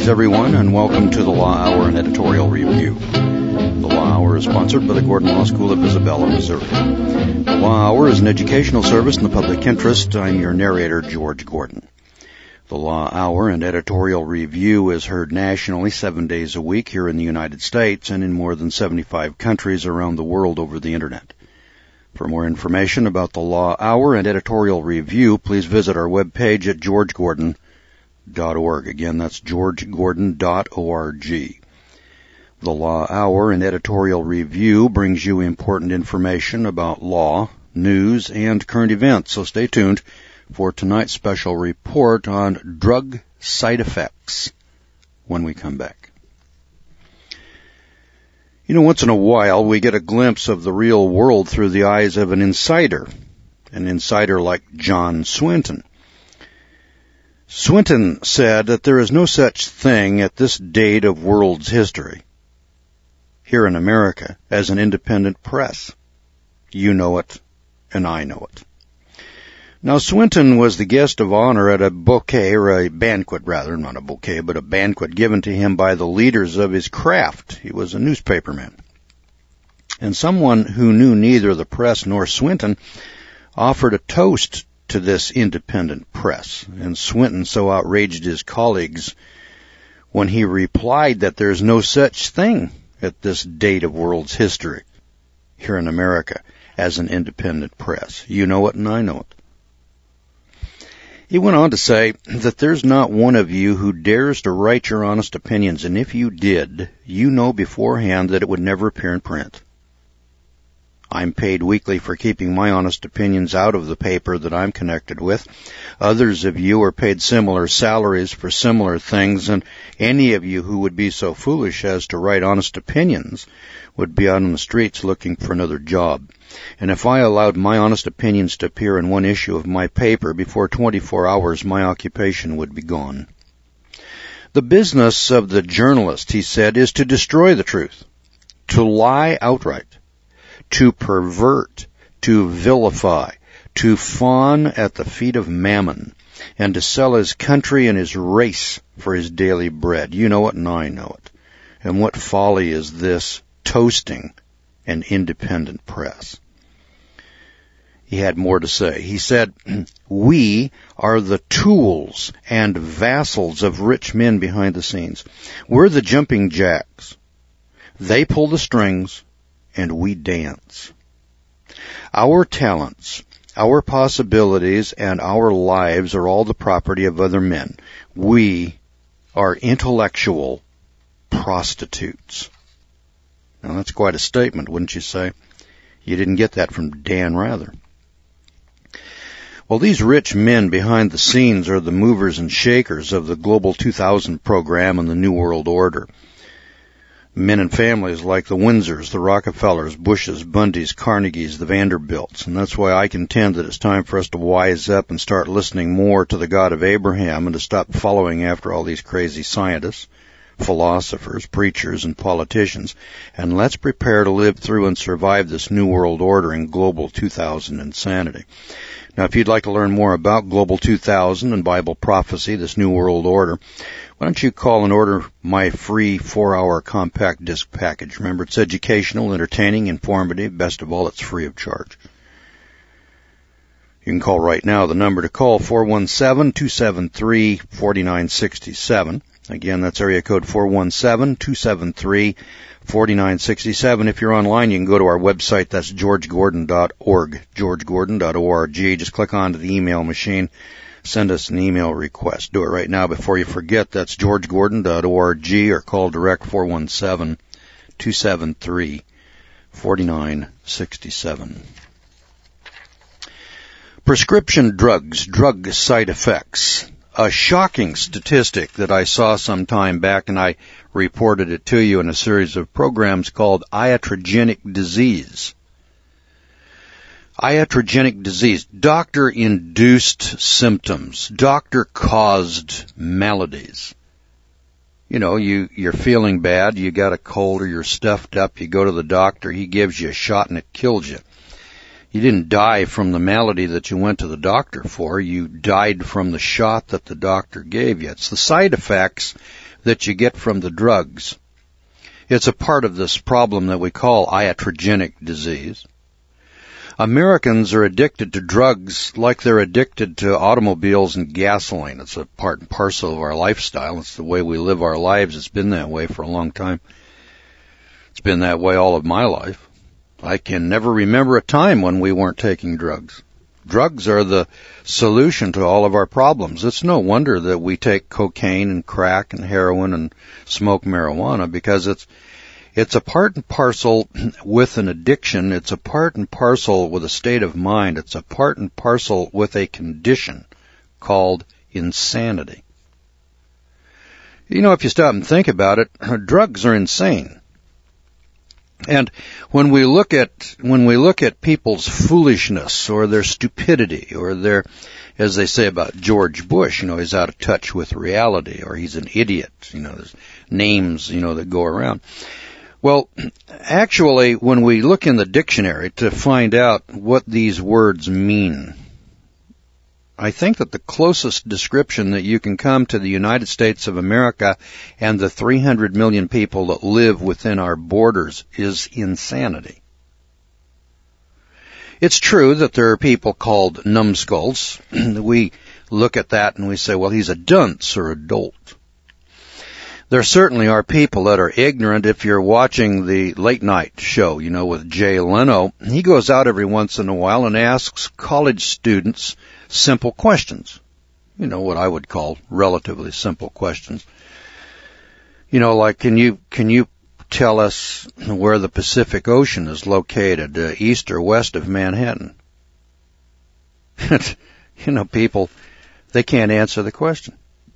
Greetings, everyone, and welcome to the Law Hour and Editorial Review. The Law Hour is sponsored by the Gordon Law School of Isabella, Missouri. The Law Hour is an educational service in the public interest. I'm your narrator, George Gordon. The Law Hour and Editorial Review is heard nationally 7 days a week here in the United States and in more than 75 countries around the world over the Internet. For more information about the Law Hour and Editorial Review, please visit our webpage at georgegordon.org. Again, that's georgegordon.org. The Law Hour and Editorial Review brings you important information about law, news, and current events, so stay tuned for tonight's special report on drug side effects when we come back. You know, once in a while we get a glimpse of the real world through the eyes of an insider like John Swinton. Swinton said that there is no such thing at this date of world's history here in America as an independent press. You know it, and I know it. Now, Swinton was the guest of honor at a banquet given to him by the leaders of his craft. He was a newspaperman. And someone who knew neither the press nor Swinton offered a toast to this independent press. And Swinton so outraged his colleagues when he replied that there's no such thing at this date of world's history here in America as an independent press. You know it, and I know it. He went on to say that there's not one of you who dares to write your honest opinions, and if you did, you know beforehand that it would never appear in print. I'm paid weekly for keeping my honest opinions out of the paper that I'm connected with. Others of you are paid similar salaries for similar things, and any of you who would be so foolish as to write honest opinions would be out on the streets looking for another job. And if I allowed my honest opinions to appear in one issue of my paper, before 24 hours my occupation would be gone. The business of the journalist, he said, is to destroy the truth, to lie outright, to pervert, to vilify, to fawn at the feet of mammon, and to sell his country and his race for his daily bread. You know it, and I know it. And what folly is this, toasting an independent press? He had more to say. He said, we are the tools and vassals of rich men behind the scenes. We're the jumping jacks. They pull the strings, and we dance. Our talents, our possibilities, and our lives are all the property of other men. We are intellectual prostitutes. Now, that's quite a statement, wouldn't you say? You didn't get that from Dan Rather. Well, these rich men behind the scenes are the movers and shakers of the Global 2000 program and the New World Order. Men and families like the Windsors, the Rockefellers, Bushes, Bundys, Carnegies, the Vanderbilts. And that's why I contend that it's time for us to wise up and start listening more to the God of Abraham and to stop following after all these crazy scientists, philosophers, preachers, and politicians. And let's prepare to live through and survive this New World Order and Global 2000 insanity. Now, if you'd like to learn more about Global 2000 and Bible prophecy, this New World Order, why don't you call and order my free 4-hour compact disc package? Remember, it's educational, entertaining, informative. Best of all, it's free of charge. You can call right now. The number to call, 417-273-4967. Again, that's area code 417-273-4967. If you're online, you can go to our website. That's georgegordon.org, georgegordon.org. Just click onto the email machine. Send us an email request. Do it right now before you forget. That's georgegordon.org, or call direct 417-273-4967. Prescription drugs, drug side effects. A shocking statistic that I saw some time back, and I reported it to you in a series of programs called iatrogenic disease. Iatrogenic disease, doctor-induced symptoms, doctor-caused maladies. You know, you're feeling bad, you got a cold or you're stuffed up, you go to the doctor, he gives you a shot and it kills you. You didn't die from the malady that you went to the doctor for. You died from the shot that the doctor gave you. It's the side effects that you get from the drugs. It's a part of this problem that we call iatrogenic disease. Americans are addicted to drugs like they're addicted to automobiles and gasoline. It's a part and parcel of our lifestyle. It's the way we live our lives. It's been that way for a long time. It's been that way all of my life. I can never remember a time when we weren't taking drugs. Drugs are the solution to all of our problems. It's no wonder that we take cocaine and crack and heroin and smoke marijuana, because it's a part and parcel with an addiction. It's a part and parcel with a state of mind. It's a part and parcel with a condition called insanity. You know, if you stop and think about it, drugs are insane. And when we look at people's foolishness or their stupidity or their, as they say about George Bush, he's out of touch with reality, or he's an idiot, there's names, that go around. Well, actually, when we look in the dictionary to find out what these words mean, I think that the closest description that you can come to the United States of America and the 300 million people that live within our borders is insanity. It's true that there are people called numbskulls. We look at that and we say, well, he's a dunce or a dolt. There certainly are people that are ignorant. If you're watching the late night show, with Jay Leno, he goes out every once in a while and asks college students simple questions. What I would call relatively simple questions. Like, can you tell us where the Pacific Ocean is located, east or west of Manhattan? People, they can't answer the question.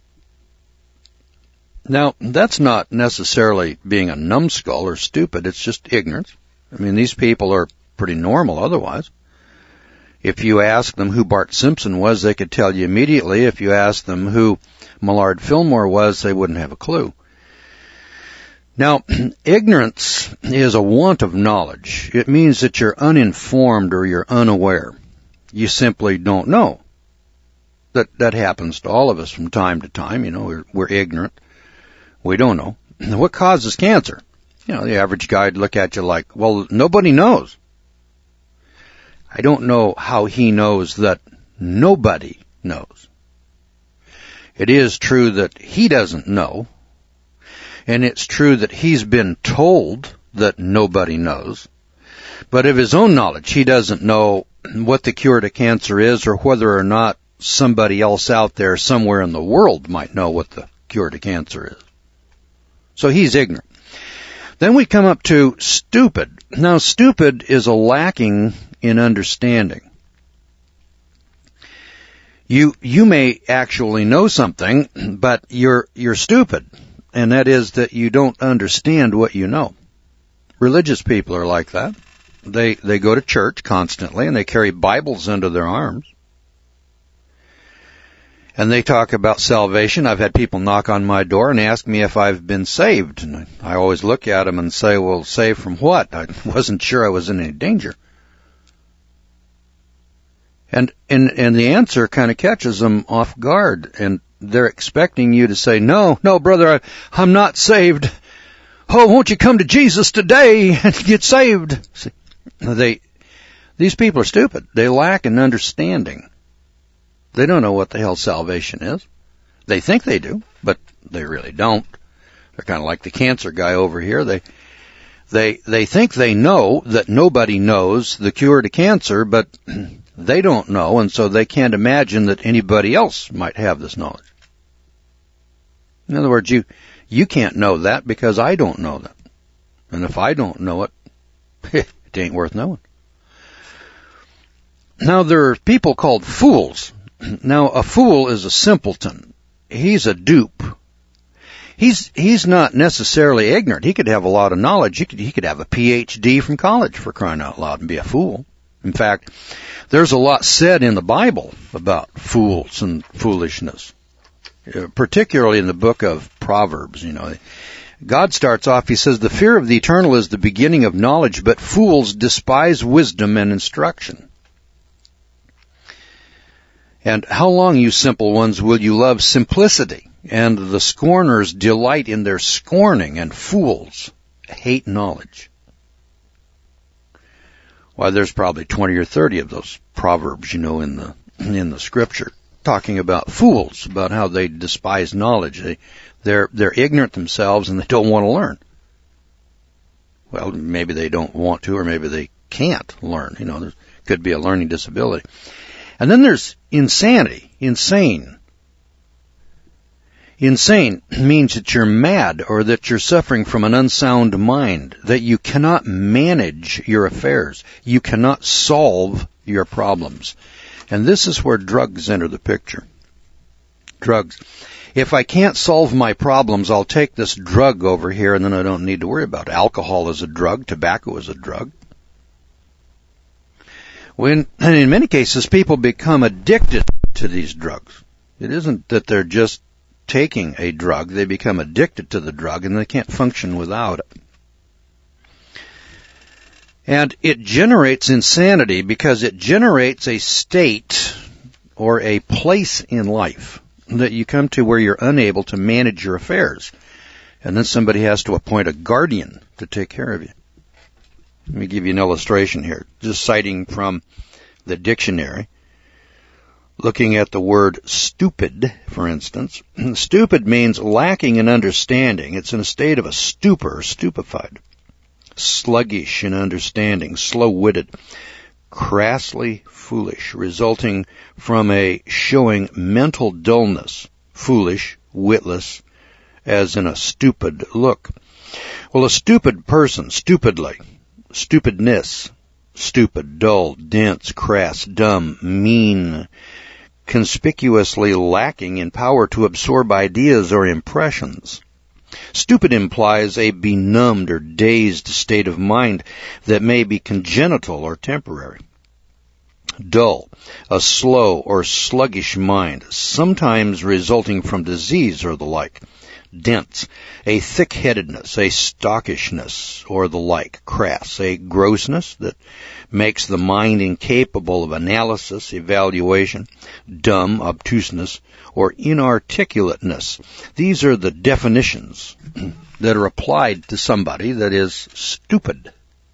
Now, that's not necessarily being a numbskull or stupid. It's just ignorance. These people are pretty normal otherwise. If you ask them who Bart Simpson was, they could tell you immediately. If you ask them who Millard Fillmore was, they wouldn't have a clue. Now, ignorance is a want of knowledge. It means that you're uninformed or you're unaware. You simply don't know. That happens to all of us from time to time. We're ignorant. We don't know. What causes cancer? The average guy would look at you like, well, nobody knows. I don't know how he knows that nobody knows. It is true that he doesn't know, and it's true that he's been told that nobody knows, but of his own knowledge, he doesn't know what the cure to cancer is or whether or not somebody else out there somewhere in the world might know what the cure to cancer is. So he's ignorant. Then we come up to stupid. Now, stupid is a lacking in understanding. You may actually know something, but you're stupid, and that is that you don't understand what you know. Religious people are like that. They go to church constantly, and they carry Bibles under their arms. And they talk about salvation. I've had people knock on my door and ask me if I've been saved. And I always look at them and say, well, saved from what? I wasn't sure I was in any danger. And the answer kind of catches them off guard. And they're expecting you to say, no, brother, I'm not saved. Oh, won't you come to Jesus today and get saved? See, these people are stupid. They lack an understanding. They don't know what the hell salvation is. They think they do, but they really don't. They're kind of like the cancer guy over here. They think they know that nobody knows the cure to cancer, but they don't know, and so they can't imagine that anybody else might have this knowledge. In other words, you can't know that because I don't know that. And if I don't know it, it ain't worth knowing. Now, there are people called fools. Now, a fool is a simpleton. He's a dupe. He's not necessarily ignorant. He could have a lot of knowledge. He could have a PhD from college, for crying out loud, and be a fool. In fact, there's a lot said in the Bible about fools and foolishness, particularly in the book of Proverbs. God starts off, he says, the fear of the eternal is the beginning of knowledge, but fools despise wisdom and instruction. And how long, you simple ones, will you love simplicity? And the scorners delight in their scorning, and fools hate knowledge. Why, there's probably 20 or 30 of those proverbs, in the scripture, talking about fools, about how they despise knowledge. They're ignorant themselves and they don't want to learn. Well, maybe they don't want to, or maybe they can't learn. There could be a learning disability. And then there's insanity, insane. Insane means that you're mad, or that you're suffering from an unsound mind, that you cannot manage your affairs. You cannot solve your problems. And this is where drugs enter the picture. Drugs. If I can't solve my problems, I'll take this drug over here, and then I don't need to worry about it. Alcohol is a drug. Tobacco is a drug. And in many cases, people become addicted to these drugs. It isn't that they're just taking a drug. They become addicted to the drug, and they can't function without it. And it generates insanity because it generates a state or a place in life that you come to where you're unable to manage your affairs. And then somebody has to appoint a guardian to take care of you. Let me give you an illustration here, just citing from the dictionary. Looking at the word stupid, for instance. Stupid means lacking in understanding. It's in a state of a stupor, stupefied. Sluggish in understanding, slow-witted. Crassly foolish, resulting from a showing mental dullness. Foolish, witless, as in a stupid look. Well, a stupid person, stupidly, stupidness, stupid, dull, dense, crass, dumb, mean, conspicuously lacking in power to absorb ideas or impressions. Stupid implies a benumbed or dazed state of mind that may be congenital or temporary. Dull, a slow or sluggish mind, sometimes resulting from disease or the like. Dense, a thick-headedness, a stockish or the like. Crass, a grossness that makes the mind incapable of analysis, evaluation. Dumb, obtuseness, or inarticulateness. These are the definitions that are applied to somebody that is stupid.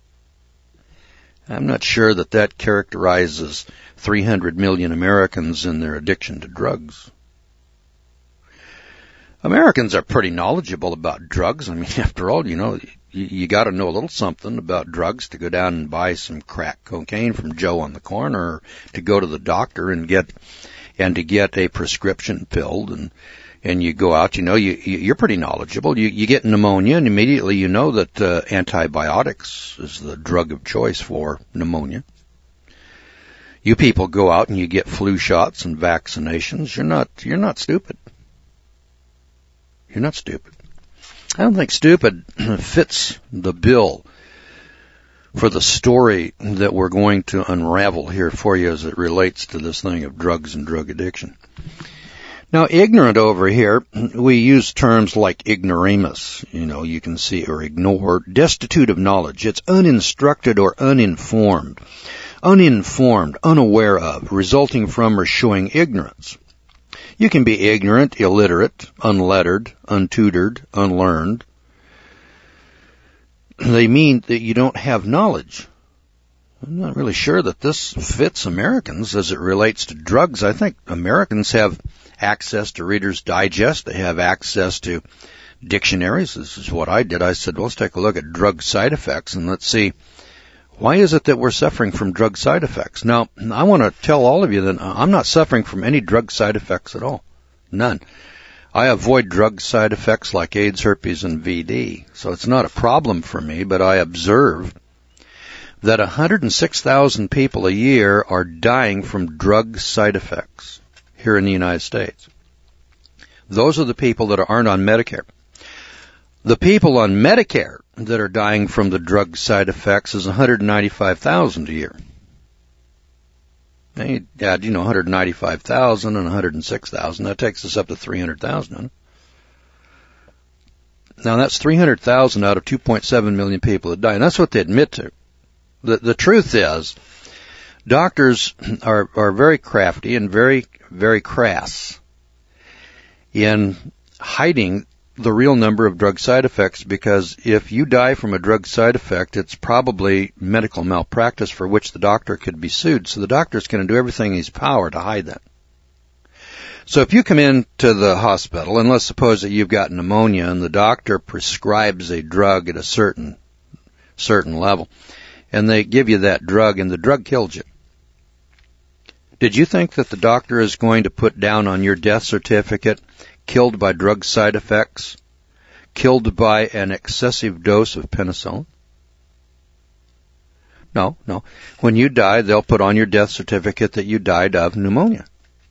I'm not sure that characterizes 300 million Americans in their addiction to drugs. Americans are pretty knowledgeable about drugs. I mean, after all, you got to know a little something about drugs to go down and buy some crack cocaine from Joe on the corner, or to go to the doctor and to get a prescription filled, and you go out. You're pretty knowledgeable. You get pneumonia, and immediately you know that antibiotics is the drug of choice for pneumonia. You people go out and you get flu shots and vaccinations. You're not stupid. You're not stupid. I don't think stupid fits the bill for the story that we're going to unravel here for you as it relates to this thing of drugs and drug addiction. Now, ignorant over here, we use terms like ignoramus, you can see, or ignore, destitute of knowledge. It's uninstructed or uninformed, unaware of, resulting from or showing ignorance. You can be ignorant, illiterate, unlettered, untutored, unlearned. They mean that you don't have knowledge. I'm not really sure that this fits Americans as it relates to drugs. I think Americans have access to Reader's Digest. They have access to dictionaries. This is what I did. I said, well, let's take a look at drug side effects and let's see, why is it that we're suffering from drug side effects? Now, I want to tell all of you that I'm not suffering from any drug side effects at all. None. I avoid drug side effects like AIDS, herpes, and VD. So it's not a problem for me, but I observe that 106,000 people a year are dying from drug side effects here in the United States. Those are the people that aren't on Medicare. The people on Medicare that are dying from the drug side effects is 195,000 a year. Now you add, 195,000 and 106,000. That takes us up to 300,000. Now that's 300,000 out of 2.7 million people that die, and that's what they admit to. The truth is, doctors are very crafty and very, very crass in hiding the real number of drug side effects, because if you die from a drug side effect, it's probably medical malpractice for which the doctor could be sued. So the doctor's going to do everything in his power to hide that. So if you come into the hospital, and let's suppose that you've got pneumonia and the doctor prescribes a drug at a certain level, and they give you that drug and the drug kills you, did you think that the doctor is going to put down on your death certificate, killed by drug side effects, killed by an excessive dose of penicillin? No. When you die, they'll put on your death certificate that you died of pneumonia.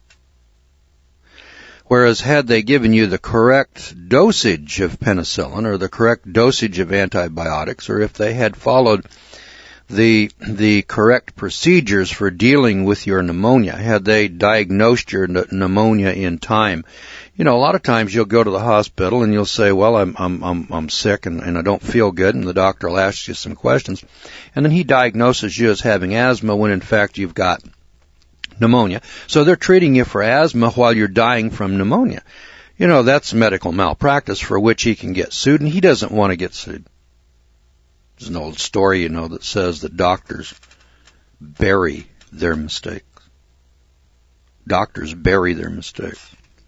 Whereas had they given you the correct dosage of penicillin or the correct dosage of antibiotics, or if they had followed the correct procedures for dealing with your pneumonia, had they diagnosed your pneumonia in time, a lot of times you'll go to the hospital and you'll say, well, I'm sick and I don't feel good, and the doctor will ask you some questions, and then he diagnoses you as having asthma when in fact you've got pneumonia. So they're treating you for asthma while you're dying from pneumonia. That's medical malpractice for which he can get sued, and he doesn't want to get sued. There's an old story, that says that doctors bury their mistakes. Doctors bury their mistakes.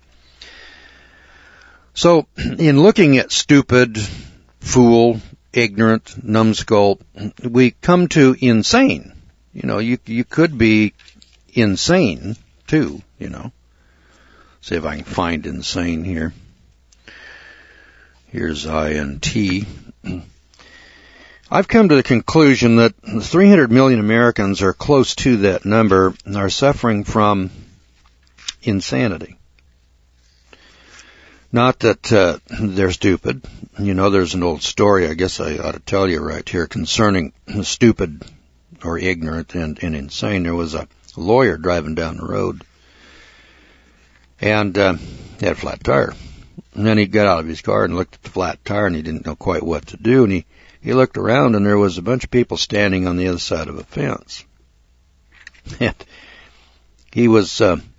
So, in looking at stupid, fool, ignorant, numbskull, we come to insane. You could be insane, too, See if I can find insane here. Here's INT. I've come to the conclusion that 300 million Americans, are close to that number, are suffering from insanity. Not that they're stupid. There's an old story, I guess I ought to tell you right here, concerning stupid or ignorant and insane. There was a lawyer driving down the road, and he had a flat tire. And then he got out of his car and looked at the flat tire, and he didn't know quite what to do, and he looked around, and there was a bunch of people standing on the other side of a fence. And he was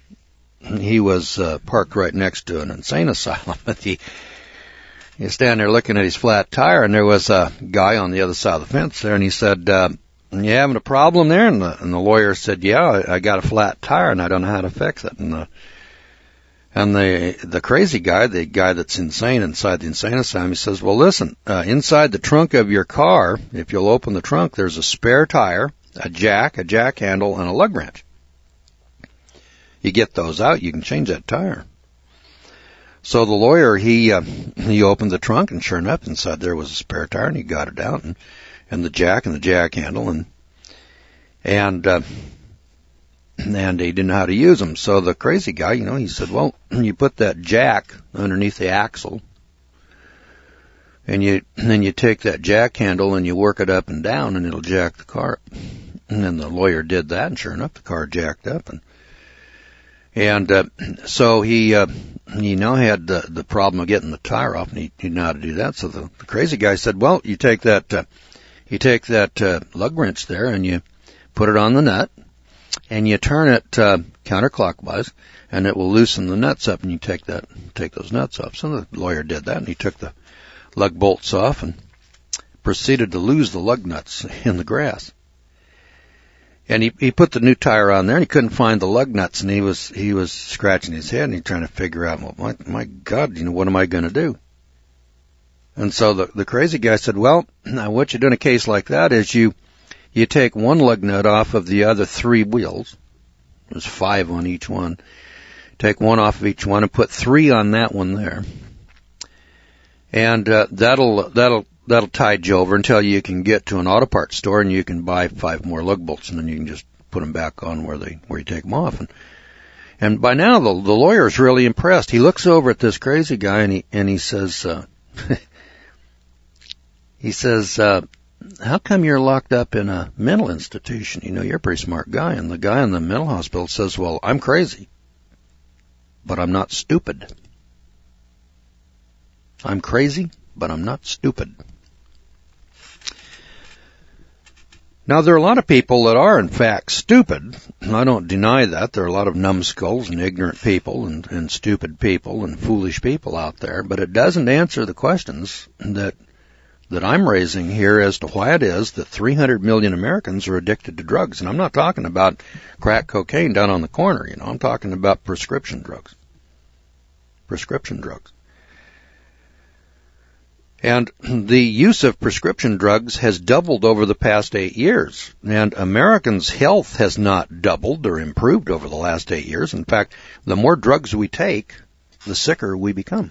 parked right next to an insane asylum. But he standing there looking at his flat tire, and there was a guy on the other side of the fence there, and he said, "You having a problem there?" And the lawyer said, "Yeah, I got a flat tire, and I don't know how to fix it." And the crazy guy, the guy that's insane inside the insane asylum, he says, "Well, listen, inside the trunk of your car, if you'll open the trunk, there's a spare tire, a jack handle, and a lug wrench. You get those out, you can change that tire." So the lawyer, he opened the trunk, and sure enough, inside there was a spare tire, and he got it out, and the jack handle, and he didn't know how to use them. So the crazy guy, he said, "Well, you put that jack underneath the axle, and then you take that jack handle and you work it up and down, and it'll jack the car up." And then the lawyer did that, and sure enough, the car jacked up, and so he now had the problem of getting the tire off, and he didn't know how to do that. So the crazy guy said, "Well, you take that lug wrench there, and you put it on the nut, and you turn it counterclockwise, and it will loosen the nuts up, and you take those nuts off." So the lawyer did that, and he took the lug bolts off and proceeded to lose the lug nuts in the grass. And he put the new tire on there, and he couldn't find the lug nuts, and he was scratching his head, and he's trying to figure out, well, my God, what am I going to do? And so the crazy guy said, "Well, now what you do in a case like that is you take one lug nut off of the other three wheels. There's 5 on each one. Take one off of each one and put 3 on that one there. And that'll tide you over until you can get to an auto parts store and you can buy 5 more lug bolts, and then you can just put them back on where you take them off." And by now the lawyer's really impressed. He looks over at this crazy guy and he says, "How come you're locked up in a mental institution? You're a pretty smart guy." And the guy in the mental hospital says, "Well, I'm crazy, but I'm not stupid. I'm crazy, but I'm not stupid." Now, there are a lot of people that are, in fact, stupid. I don't deny that. There are a lot of numbskulls and ignorant people and stupid people and foolish people out there, but it doesn't answer the questions that I'm raising here as to why it is that 300 million Americans are addicted to drugs. And I'm not talking about crack cocaine down on the corner, I'm talking about prescription drugs. Prescription drugs. And the use of prescription drugs has doubled over the past 8 years. And Americans' health has not doubled or improved over the last 8 years. In fact, the more drugs we take, the sicker we become.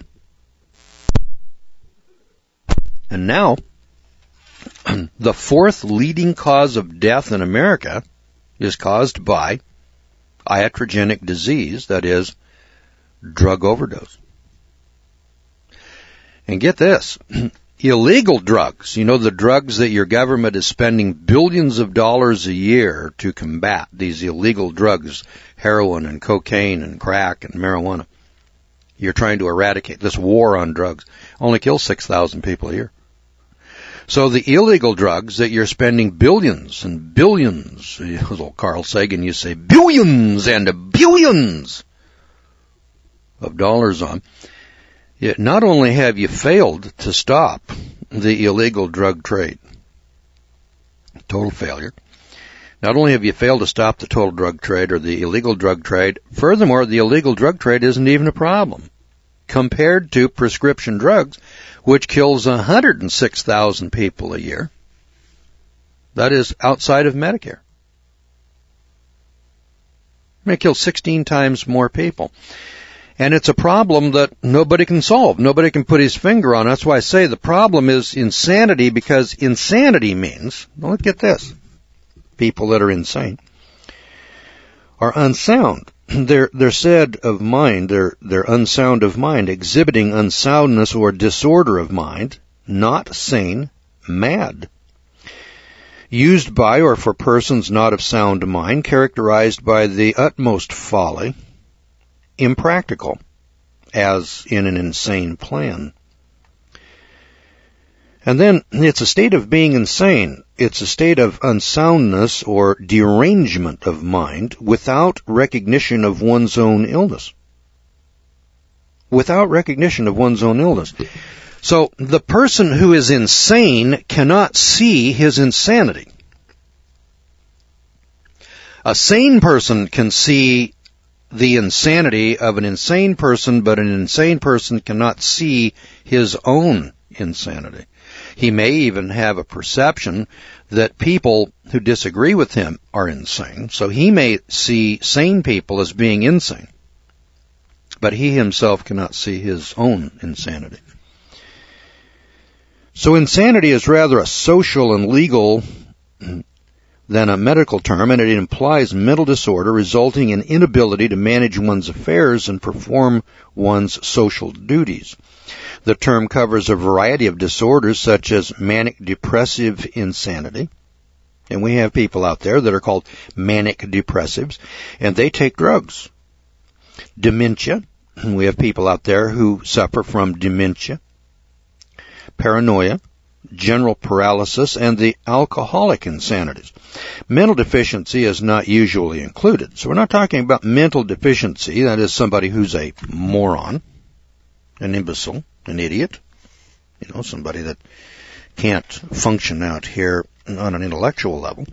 And now, the fourth leading cause of death in America is caused by iatrogenic disease, that is, drug overdose. And get this, illegal drugs, the drugs that your government is spending billions of dollars a year to combat, these illegal drugs, heroin and cocaine and crack and marijuana. You're trying to eradicate this war on drugs. Only kills 6,000 people a year. So the illegal drugs that you're spending billions and billions, old Carl Sagan used to say billions and billions of dollars on, not only have you failed to stop the illegal drug trade, total failure, not only have you failed to stop the total drug trade or the illegal drug trade, furthermore, the illegal drug trade isn't even a problem compared to prescription drugs, which kills 106,000 people a year. That is outside of Medicare. It kills 16 times more people. And it's a problem that nobody can solve. Nobody can put his finger on. That's why I say the problem is insanity, because insanity means, don't get this, people that are insane are unsound. They're said of mind, they're unsound of mind, exhibiting unsoundness or disorder of mind, not sane, mad. Used by or for persons not of sound mind, characterized by the utmost folly, impractical, as in an insane plan. And then it's a state of being insane. It's a state of unsoundness or derangement of mind without recognition of one's own illness. Without recognition of one's own illness. So the person who is insane cannot see his insanity. A sane person can see the insanity of an insane person, but an insane person cannot see his own insanity. He may even have a perception that people who disagree with him are insane, so he may see sane people as being insane, but he himself cannot see his own insanity. So insanity is rather a social and legal than a medical term, and it implies mental disorder resulting in inability to manage one's affairs and perform one's social duties. The term covers a variety of disorders such as manic depressive insanity, and we have people out there that are called manic depressives, and they take drugs. Dementia, we have people out there who suffer from dementia. Paranoia, general paralysis, and the alcoholic insanities. Mental deficiency is not usually included. So we're not talking about mental deficiency, that is somebody who's a moron, an imbecile, an idiot, somebody that can't function out here on an intellectual level.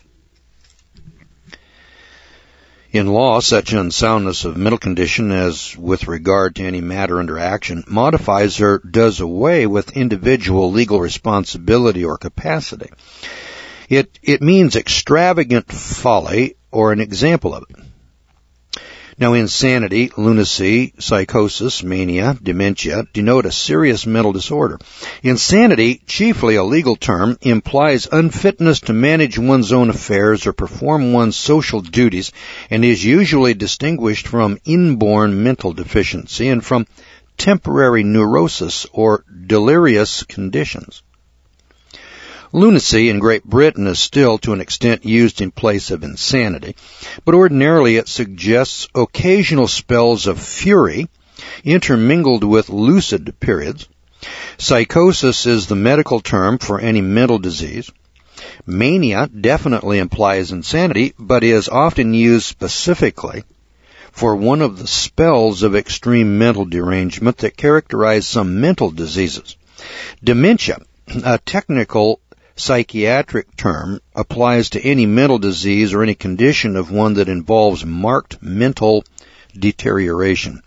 In law, such unsoundness of mental condition as with regard to any matter under action modifies or does away with individual legal responsibility or capacity. It means extravagant folly or an example of it. Now, insanity, lunacy, psychosis, mania, dementia denote a serious mental disorder. Insanity, chiefly a legal term, implies unfitness to manage one's own affairs or perform one's social duties, and is usually distinguished from inborn mental deficiency and from temporary neurosis or delirious conditions. Lunacy in Great Britain is still to an extent used in place of insanity, but ordinarily it suggests occasional spells of fury intermingled with lucid periods. Psychosis is the medical term for any mental disease. Mania definitely implies insanity, but is often used specifically for one of the spells of extreme mental derangement that characterize some mental diseases. Dementia, a technical psychiatric term, applies to any mental disease or any condition of one that involves marked mental deterioration.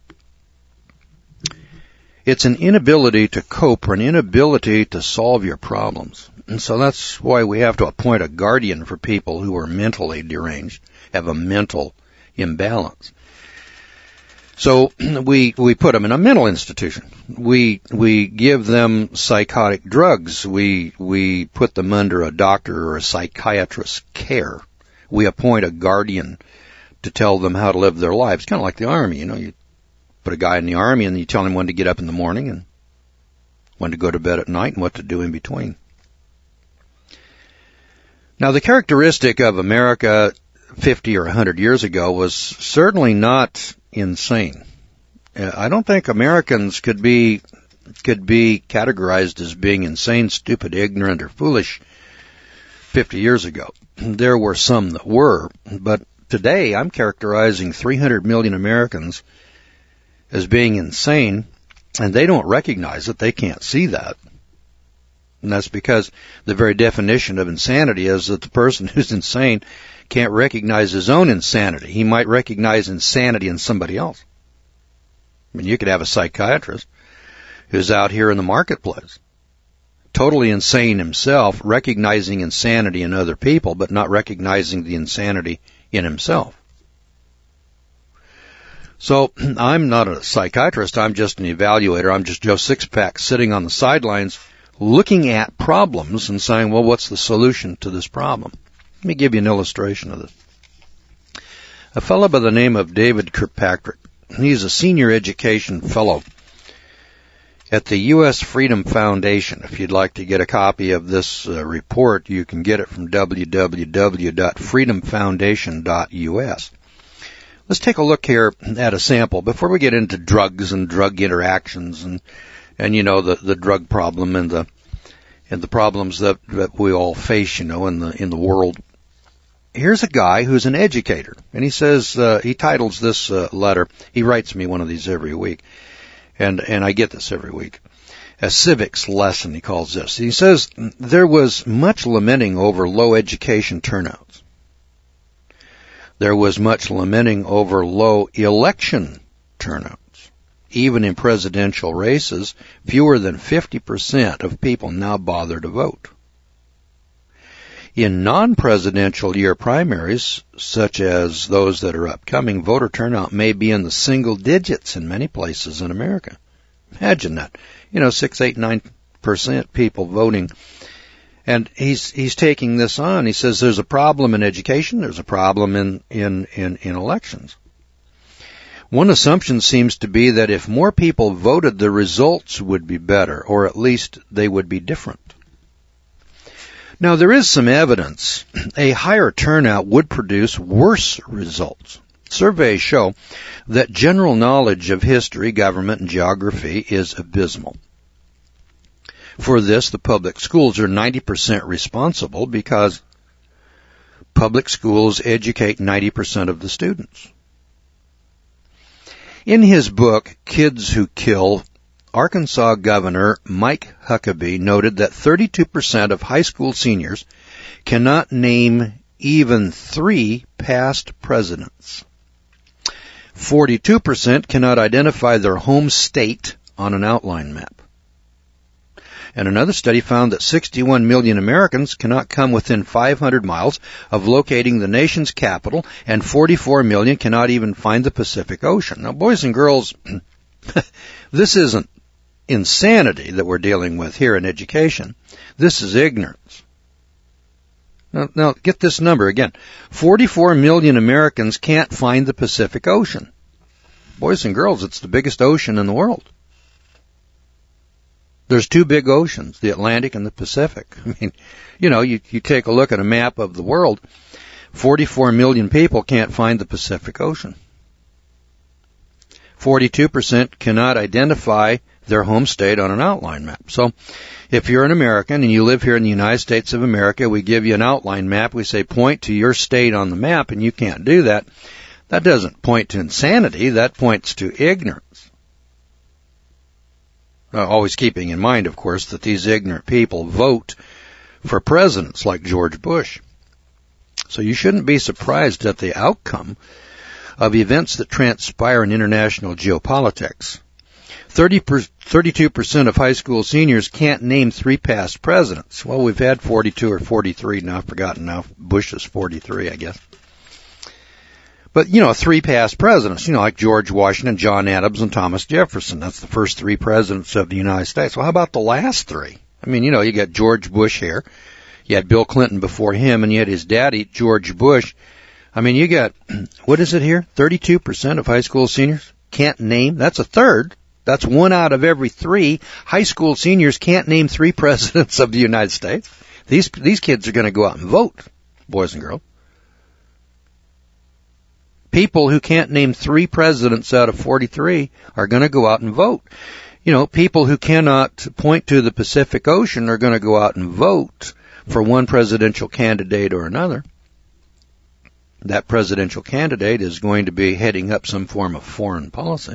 It's an inability to cope or an inability to solve your problems. And so that's why we have to appoint a guardian for people who are mentally deranged, have a mental imbalance. So we put them in a mental institution. We give them psychotic drugs. We put them under a doctor or a psychiatrist's care. We appoint a guardian to tell them how to live their lives. Kind of like the Army, you put a guy in the Army and you tell him when to get up in the morning and when to go to bed at night and what to do in between. Now, the characteristic of America 50 or 100 years ago was certainly not insane. I don't think Americans could be categorized as being insane, stupid, ignorant, or foolish 50 years ago. There were some that were, but today I'm characterizing 300 million Americans as being insane, and they don't recognize it. They can't see that. And that's because the very definition of insanity is that the person who's insane can't recognize his own insanity. He might recognize insanity in somebody else. I mean, you could have a psychiatrist who's out here in the marketplace, totally insane himself, recognizing insanity in other people, but not recognizing the insanity in himself. So I'm not a psychiatrist. I'm just an evaluator. I'm just Joe Sixpack sitting on the sidelines looking at problems and saying, well, what's the solution to this problem? Let me give you an illustration of this. A fellow by the name of David Kirkpatrick, he's a senior education fellow at the U.S. Freedom Foundation. If you'd like to get a copy of this report, you can get it from www.freedomfoundation.us. Let's take a look here at a sample before we get into drugs and drug interactions and the drug problem and the problems that we all face, in the world. Here's a guy who's an educator, and he says, he titles this letter, he writes me one of these every week, and I get this every week. A civics lesson, he calls this. He says, there was much lamenting over low education turnouts. There was much lamenting over low election turnouts. Even in presidential races, fewer than 50% of people now bother to vote. In non-presidential year primaries, such as those that are upcoming, voter turnout may be in the single digits in many places in America. Imagine that. 6, 8, 9% people voting. And he's taking this on. He says there's a problem in education, there's a problem in elections. One assumption seems to be that if more people voted, the results would be better, or at least they would be different. Now, there is some evidence a higher turnout would produce worse results. Surveys show that general knowledge of history, government, and geography is abysmal. For this, the public schools are 90% responsible because public schools educate 90% of the students. In his book, Kids Who Kill, Arkansas Governor Mike Huckabee noted that 32% of high school seniors cannot name even 3 past presidents. 42% cannot identify their home state on an outline map. And another study found that 61 million Americans cannot come within 500 miles of locating the nation's capital, and 44 million cannot even find the Pacific Ocean. Now, boys and girls, this isn't insanity that we're dealing with here in education. This is ignorance. Now, get this number again. 44 million Americans can't find the Pacific Ocean. Boys and girls, it's the biggest ocean in the world. There's 2 big oceans, the Atlantic and the Pacific. I mean, you take a look at a map of the world, 44 million people can't find the Pacific Ocean. 42% cannot identify their home state on an outline map. So if you're an American and you live here in the United States of America, we give you an outline map. We say point to your state on the map, and you can't do that. That doesn't point to insanity. That points to ignorance. Always keeping in mind, of course, that these ignorant people vote for presidents like George Bush. So you shouldn't be surprised at the outcome of events that transpire in international geopolitics. 32% of high school seniors can't name 3 past presidents. Well, we've had 42 or 43 now. I've forgotten now. Bush is 43, I guess. But, 3 past presidents, like George Washington, John Adams, and Thomas Jefferson. That's the first 3 presidents of the United States. Well, how about the last 3? I mean, you got George Bush here. You had Bill Clinton before him, and you had his daddy, George Bush. I mean, you got, what is it here? 32% of high school seniors can't name. That's a third. That's 1 out of every 3 high school seniors can't name 3 presidents of the United States. These kids are going to go out and vote, boys and girls. People who can't name 3 presidents out of 43 are going to go out and vote. People who cannot point to the Pacific Ocean are going to go out and vote for one presidential candidate or another. That presidential candidate is going to be heading up some form of foreign policy.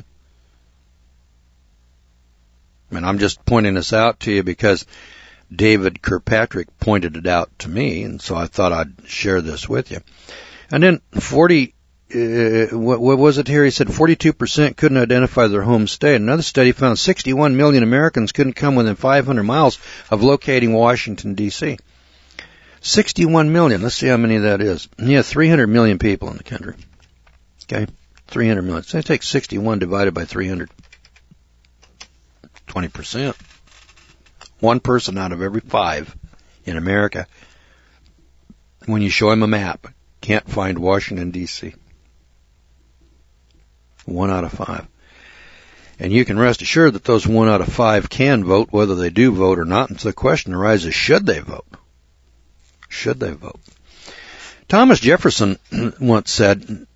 And I'm just pointing this out to you because David Kirkpatrick pointed it out to me, and so I thought I'd share this with you. And then what was it here? He said 42% couldn't identify their home state. Another study found 61 million Americans couldn't come within 500 miles of locating Washington, D.C. 61 million. Let's see how many that is. 300 million people in the country. Okay? 300 million. So take 61 divided by 300. 20%. 1 person out of every 5 in America, when you show him a map, can't find Washington, D.C. 1 out of 5. And you can rest assured that those 1 out of 5 can vote, whether they do vote or not. And so the question arises, should they vote? Should they vote? Thomas Jefferson once said,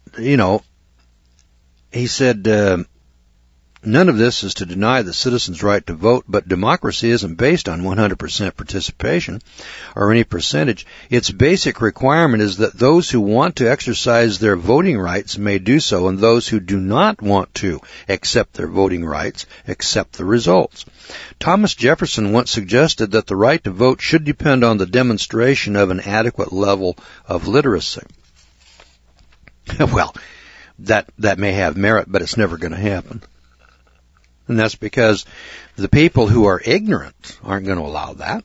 he said, none of this is to deny the citizens' right to vote, but democracy isn't based on 100% participation or any percentage. Its basic requirement is that those who want to exercise their voting rights may do so, and those who do not want to accept their voting rights accept the results. Thomas Jefferson once suggested that the right to vote should depend on the demonstration of an adequate level of literacy. Well, that may have merit, but it's never going to happen. And that's because the people who are ignorant aren't going to allow that.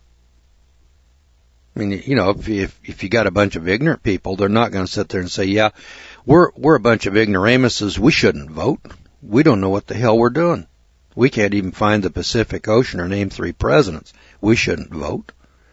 I mean, if you got a bunch of ignorant people, they're not going to sit there and say, yeah, we're a bunch of ignoramuses. We shouldn't vote. We don't know what the hell we're doing. We can't even find the Pacific Ocean or name 3 presidents. We shouldn't vote.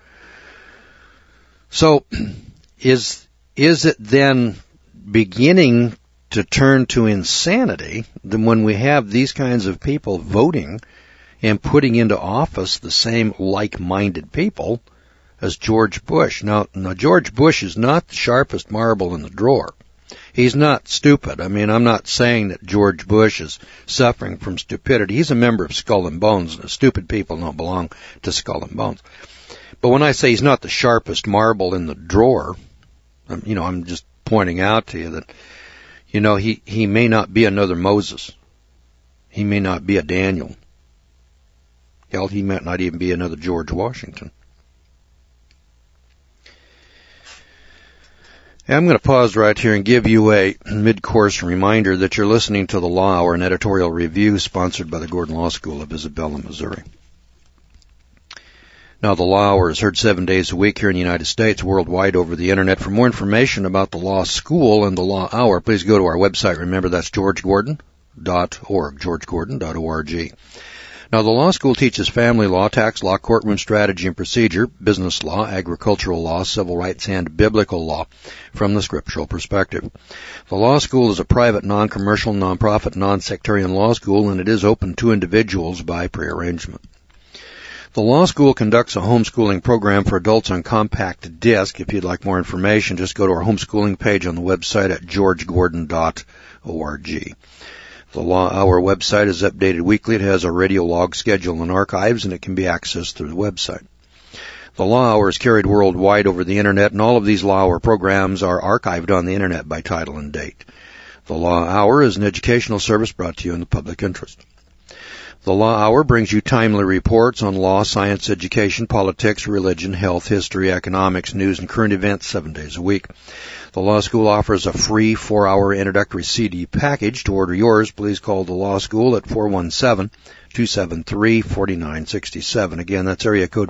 So is it then beginning to turn to insanity than when we have these kinds of people voting and putting into office the same like-minded people as George Bush? Now George Bush is not the sharpest marble in the drawer. He's not stupid. I mean, I'm not saying that George Bush is suffering from stupidity. He's a member of Skull and Bones. Stupid people don't belong to Skull and Bones. But when I say he's not the sharpest marble in the drawer, I'm just pointing out to you that he may not be another Moses. He may not be a Daniel. Hell, he might not even be another George Washington. And I'm going to pause right here and give you a mid-course reminder that you're listening to The Law Hour, an editorial review sponsored by the Gordon Law School of Isabella, Missouri. Now, The Law Hour is heard 7 days a week here in the United States, worldwide over the Internet. For more information about the Law School and the Law Hour, please go to our website. Remember, that's georgegordon.org, georgegordon.org. Now, the Law School teaches family law, tax law, courtroom strategy and procedure, business law, agricultural law, civil rights, and biblical law from the scriptural perspective. The Law School is a private, non-commercial, non-profit, non-sectarian law school, and it is open to individuals by prearrangement. The Law School conducts a homeschooling program for adults on compact disc. If you'd like more information, just go to our homeschooling page on the website at georgegordon.org. The Law Hour website is updated weekly. It has a radio log schedule and archives, and it can be accessed through the website. The Law Hour is carried worldwide over the Internet, and all of these Law Hour programs are archived on the Internet by title and date. The Law Hour is an educational service brought to you in the public interest. The Law Hour brings you timely reports on law, science, education, politics, religion, health, history, economics, news, and current events 7 days a week. The Law School offers a free 4-hour introductory CD package. To order yours, please call the Law School at 417-273-4967. Again, that's area code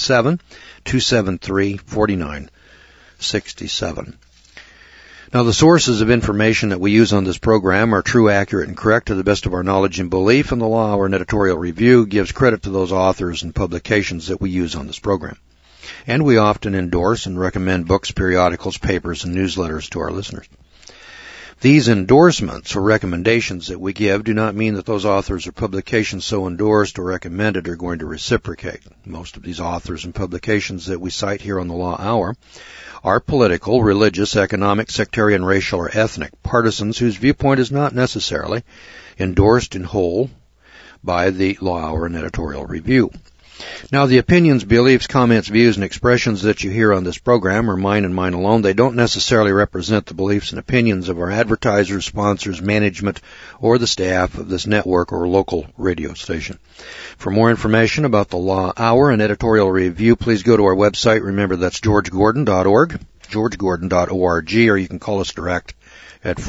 417-273-4967. Now, the sources of information that we use on this program are true, accurate, and correct to the best of our knowledge and belief, and the Law Hour and editorial review gives credit to those authors and publications that we use on this program. And we often endorse and recommend books, periodicals, papers, and newsletters to our listeners. These endorsements or recommendations that we give do not mean that those authors or publications so endorsed or recommended are going to reciprocate. Most of these authors and publications that we cite here on the Law Hour are political, religious, economic, sectarian, racial, or ethnic partisans whose viewpoint is not necessarily endorsed in whole by the Law Hour and editorial review. Now, the opinions, beliefs, comments, views, and expressions that you hear on this program are mine and mine alone. They don't necessarily represent the beliefs and opinions of our advertisers, sponsors, management, or the staff of this network or local radio station. For more information about the Law Hour and editorial review, please go to our website. Remember, that's georgegordon.org, georgegordon.org, or you can call us direct at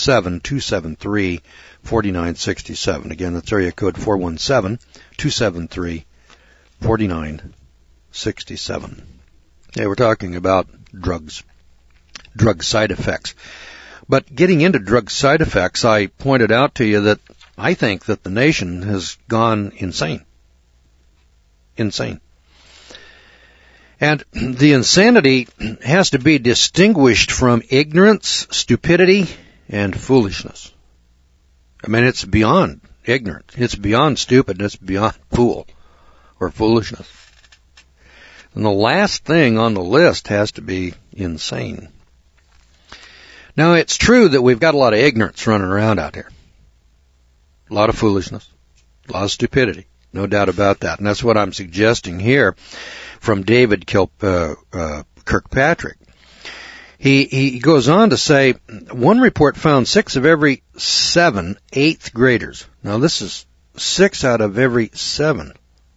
417-273-4967. Again, that's area code 417-273-4967. 4967. Hey, we're talking about drugs, drug side effects. But getting into drug side effects, I pointed out to you that I think that the nation has gone insane. Insane. And the insanity has to be distinguished from ignorance, stupidity, and foolishness. I mean, it's beyond ignorant. It's beyond stupid. It's beyond fool or foolishness. And the last thing on the list has to be insane. Now, it's true that we've got a lot of ignorance running around out here. A lot of foolishness. A lot of stupidity. No doubt about that. And that's what I'm suggesting here from David Kirkpatrick. He goes on to say, one report found 6 of every 7 8th graders. Now, this is 6 out of every 7.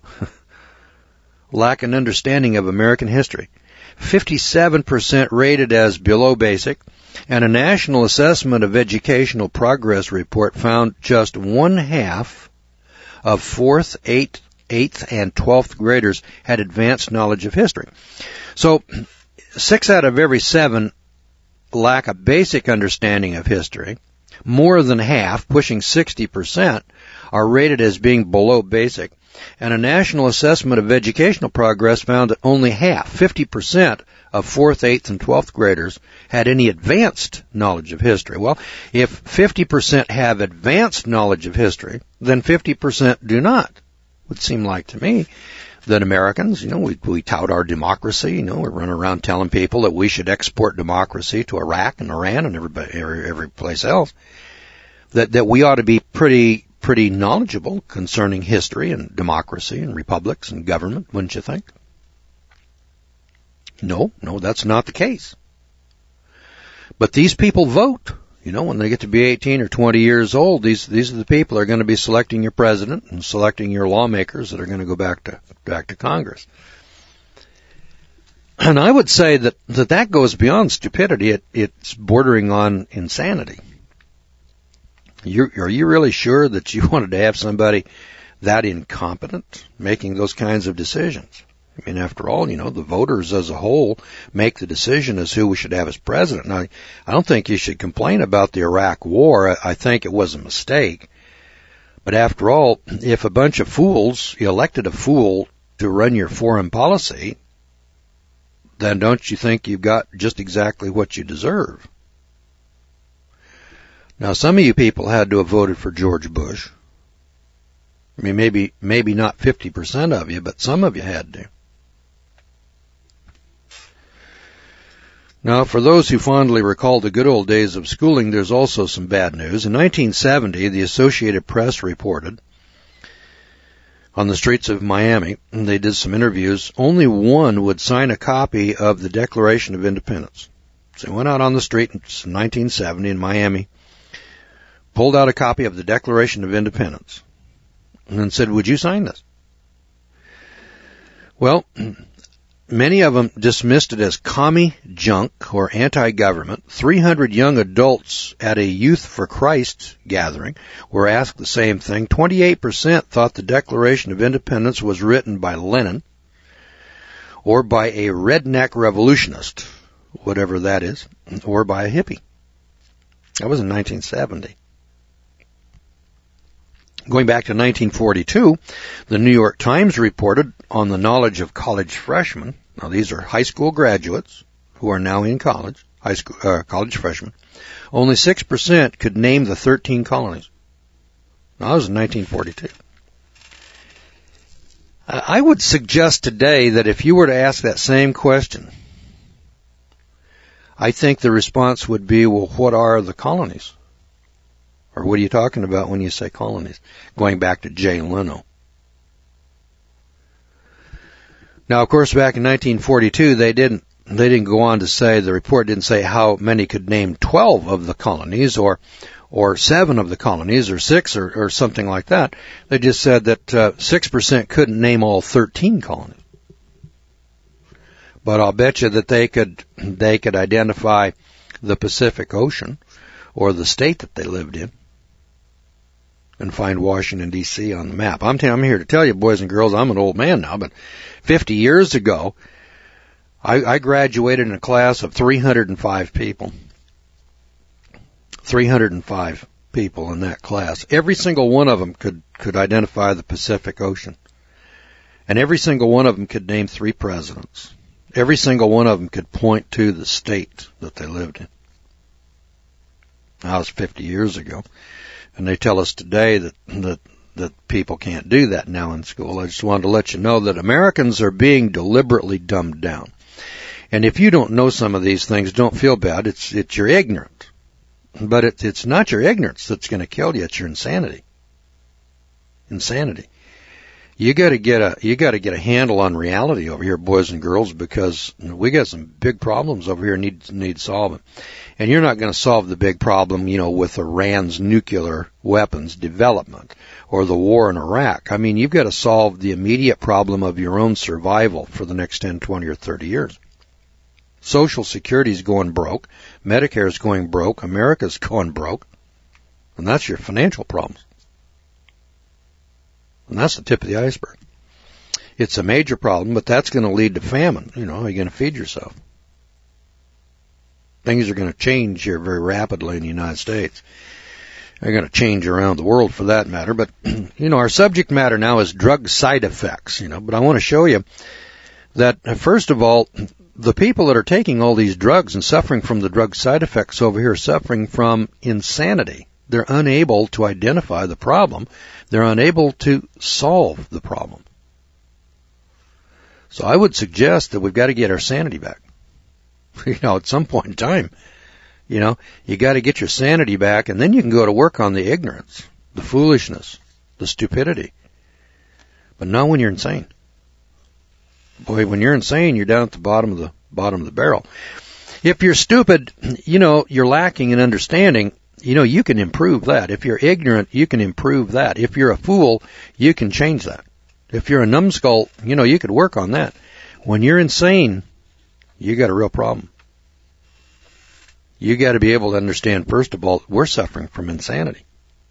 Lack an understanding of American history. 57% rated as below basic, and a National Assessment of Educational Progress report found just 1/2 of 4th, 8th, and 12th graders had advanced knowledge of history. So, 6 out of every 7 lack a basic understanding of history. More than half, pushing 60%, are rated as being below basic. And a National Assessment of Educational Progress found that only half, 50%, of 4th, 8th, and 12th graders had any advanced knowledge of history. Well, if 50% have advanced knowledge of history, then 50% do not. It would seem like to me that Americans, we tout our democracy, we run around telling people that we should export democracy to Iraq and Iran and every place else, that we ought to be pretty knowledgeable concerning history and democracy and republics and government, wouldn't you think? No, that's not the case. But these people vote. When they get to be 18 or 20 years old, these are the people that are going to be selecting your president and selecting your lawmakers that are going to go back to Congress. And I would say that goes beyond stupidity. It's bordering on insanity. Are you really sure that you wanted to have somebody that incompetent making those kinds of decisions? I mean, after all, the voters as a whole make the decision as who we should have as president. Now, I don't think you should complain about the Iraq War. I think it was a mistake. But after all, if a bunch of fools elected a fool to run your foreign policy, then don't you think you've got just exactly what you deserve? Now, some of you people had to have voted for George Bush. I mean, maybe not 50% of you, but some of you had to. Now, for those who fondly recall the good old days of schooling, there's also some bad news. In 1970, the Associated Press reported on the streets of Miami, and they did some interviews, only one would sign a copy of the Declaration of Independence. So he went out on the street in 1970 in Miami, pulled out a copy of the Declaration of Independence, and then said, "Would you sign this?" Well, many of them dismissed it as commie junk or anti-government. 300 young adults at a Youth for Christ gathering were asked the same thing. 28% thought the Declaration of Independence was written by Lenin or by a redneck revolutionist, whatever that is, or by a hippie. That was in 1970. Going back to 1942, the New York Times reported on the knowledge of college freshmen. Now, these are high school graduates who are now in college, college freshmen. Only 6% could name the 13 colonies. Now, that was in 1942. I would suggest today that if you were to ask that same question, I think the response would be, well, what are the colonies? Or what are you talking about when you say colonies? Going back to Jay Leno. Now, of course, back in 1942, they didn't go on to say, the report didn't say how many could name 12 of the colonies or 7 of the colonies or 6 or something like that. They just said that 6% couldn't name all 13 colonies. But I'll bet you that they could identify the Pacific Ocean or the state that they lived in and find Washington, D.C. on the map. I'm here to tell you, boys and girls, I'm an old man now, but 50 years ago, I graduated in a class of 305 people. 305 people in that class. Every single one of them could identify the Pacific Ocean. And every single one of them could name 3 presidents. Every single one of them could point to the state that they lived in. That was 50 years ago. And they tell us today that people can't do that now in school. I just wanted to let you know that Americans are being deliberately dumbed down. And if you don't know some of these things, don't feel bad. It's your ignorance. But it's not your ignorance that's going to kill you. It's your insanity. Insanity. You got to get a handle on reality over here, boys and girls, because we got some big problems over here need solving. And you're not going to solve the big problem, with Iran's nuclear weapons development or the war in Iraq. I mean, you've got to solve the immediate problem of your own survival for the next 10, 20, or 30 years. Social Security's going broke. Medicare's going broke. America's going broke. And that's your financial problems. And that's the tip of the iceberg. It's a major problem, but that's going to lead to famine. How are you going to feed yourself? Things are going to change here very rapidly in the United States. They're going to change around the world for that matter. But, our subject matter now is drug side effects, But I want to show you that, first of all, the people that are taking all these drugs and suffering from the drug side effects over here are suffering from insanity. They're unable to identify the problem. They're unable to solve the problem. So I would suggest that we've got to get our sanity back. At some point in time, you got to get your sanity back, and then you can go to work on the ignorance, the foolishness, the stupidity. But not when you're insane. Boy, when you're insane, you're down at the bottom of the barrel. If you're stupid, you're lacking in understanding. You can improve that. If you're ignorant, you can improve that. If you're a fool, you can change that. If you're a numbskull, you could work on that. When you're insane, you got a real problem. You got to be able to understand, first of all, we're suffering from insanity.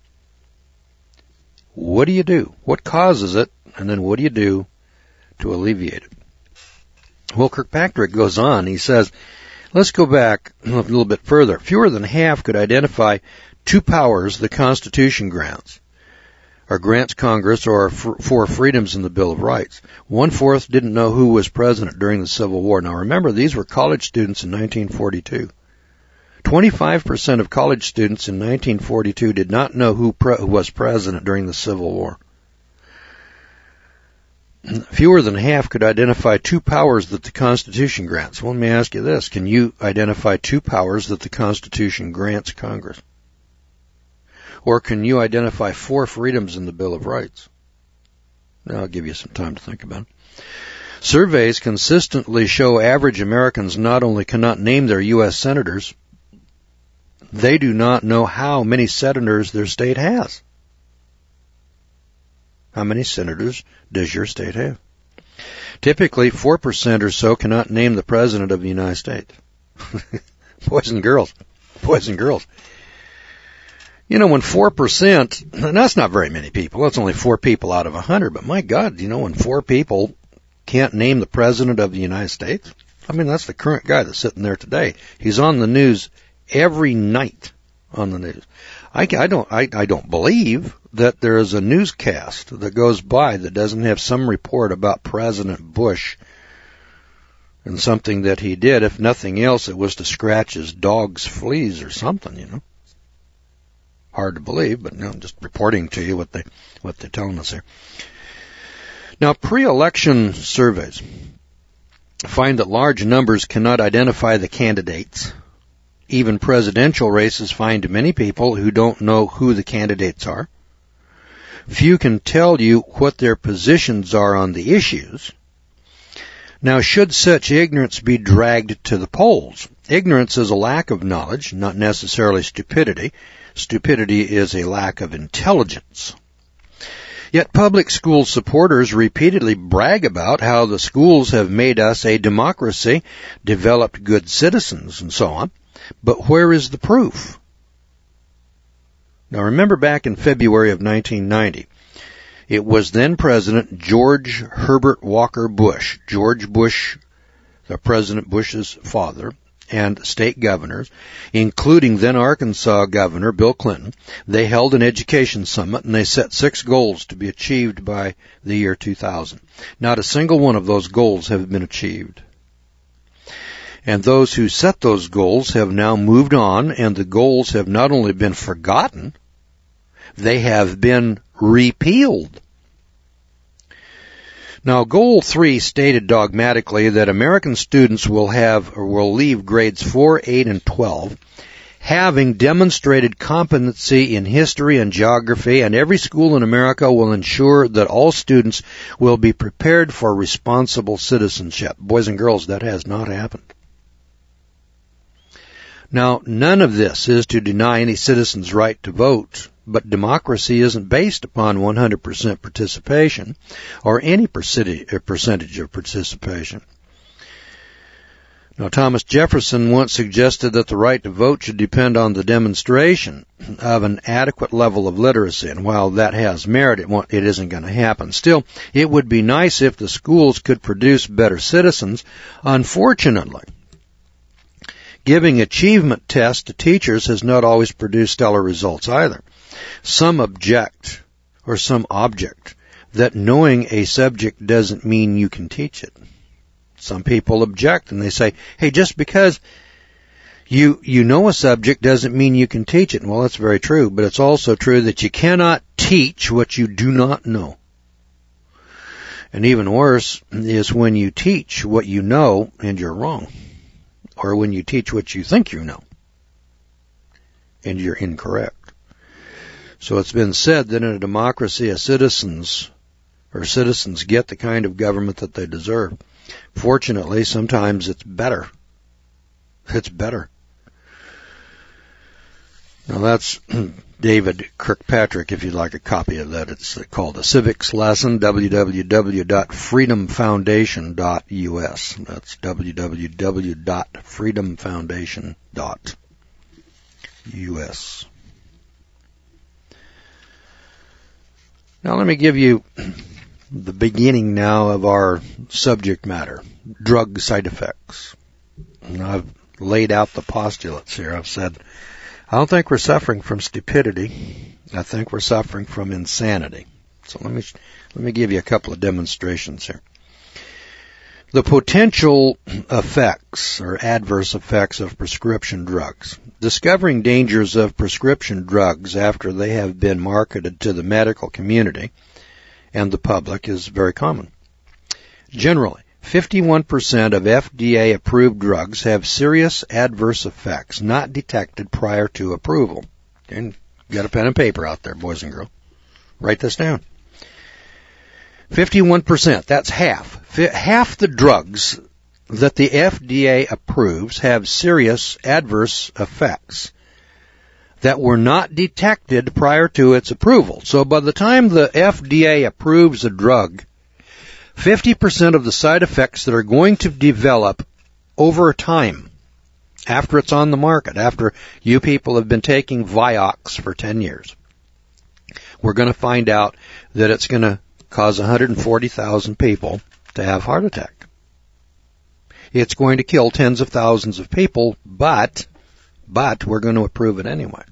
What do you do? What causes it? And then what do you do to alleviate it? Well, Kirkpatrick goes on. He says, let's go back a little bit further. Fewer than half could identify 2 powers the Constitution grants Congress or 4 freedoms in the Bill of Rights. 1/4 didn't know who was president during the Civil War. Now remember, these were college students in 1942. 25% of college students in 1942 did not know who was president during the Civil War. Fewer than half could identify 2 powers that the Constitution grants. Well, let me ask you this. Can you identify 2 powers that the Constitution grants Congress? Or can you identify 4 freedoms in the Bill of Rights? Now, I'll give you some time to think about it. Surveys consistently show average Americans not only cannot name their U.S. senators, they do not know how many senators their state has. How many senators does your state have? Typically, 4% or so cannot name the President of the United States. Boys and girls. Boys and girls. You know, when 4%, and that's not very many people, that's only 4 people out of 100, but my God, you know, when 4 people can't name the President of the United States, I mean, that's the current guy that's sitting there today. He's on the news every night on the news. I don't believe that there is a newscast that goes by that doesn't have some report about President Bush and something that he did. If nothing else, it was to scratch his dog's fleas or something, you know. Hard to believe, but I'm just reporting to you what they're telling us here. Now, pre-election surveys find that large numbers cannot identify the candidates. Even presidential races find many people who don't know who the candidates are. Few can tell you what their positions are on the issues. Now, should such ignorance be dragged to the polls? Ignorance is a lack of knowledge, not necessarily stupidity. Stupidity is a lack of intelligence. Yet public school supporters repeatedly brag about how the schools have made us a democracy, developed good citizens, and so on. But where is the proof? Now remember back in February of 1990, it was then President George Herbert Walker Bush, George Bush, the President Bush's father, and state governors, including then Arkansas Governor Bill Clinton. They held an education summit and they set 6 goals to be achieved by the year 2000. Not a single one of those goals have been achieved. And those who set those goals have now moved on, and the goals have not only been forgotten, they have been repealed. Now, Goal 3 stated dogmatically that American students will leave grades 4, 8, and 12 having demonstrated competency in history and geography, and every school in America will ensure that all students will be prepared for responsible citizenship. Boys and girls, that has not happened. Now, none of this is to deny any citizen's right to vote, but democracy isn't based upon 100% participation or any percentage of participation. Now, Thomas Jefferson once suggested that the right to vote should depend on the demonstration of an adequate level of literacy, and while that has merit, it isn't going to happen. Still, it would be nice if the schools could produce better citizens. Unfortunately, giving achievement tests to teachers has not always produced stellar results either. Some object that knowing a subject doesn't mean you can teach it. Some people object and they say, hey, just because you know a subject doesn't mean you can teach it. Well, that's very true, but it's also true that you cannot teach what you do not know. And even worse is when you teach what you know and you're wrong. Or when you teach what you think you know and you're incorrect. So it's been said that in a democracy, citizens get the kind of government that they deserve. Fortunately, sometimes it's better. It's better. Now that's David Kirkpatrick, if you'd like a copy of that. It's called A Civics Lesson, www.freedomfoundation.us. That's www.freedomfoundation.us. Now let me give you the beginning now of our subject matter, drug side effects. And I've laid out the postulates here. I've said, I don't think we're suffering from stupidity. I think we're suffering from insanity. So let me give you a couple of demonstrations here. The potential effects or adverse effects of prescription drugs. Discovering dangers of prescription drugs after they have been marketed to the medical community and the public is very common. Generally, 51% of FDA-approved drugs have serious adverse effects not detected prior to approval. And you got a pen and paper out there, boys and girls. Write this down. 51%, that's half. Half the drugs that the FDA approves have serious adverse effects that were not detected prior to its approval. So by the time the FDA approves a drug, 50% of the side effects that are going to develop over time after it's on the market, after you people have been taking Vioxx for 10 years, we're going to find out that it's going to cause 140,000 people to have heart attack. It's going to kill tens of thousands of people, but we're going to approve it anyway.